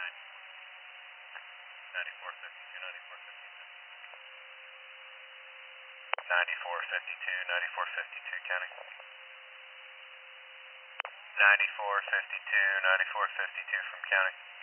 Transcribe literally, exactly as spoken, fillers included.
nine. ninety-four fifty-two, ninety-four fifty-two. ninety-four fifty-two, ninety-four fifty-two, counting. ninety-four fifty-two, ninety-four fifty-two from counting.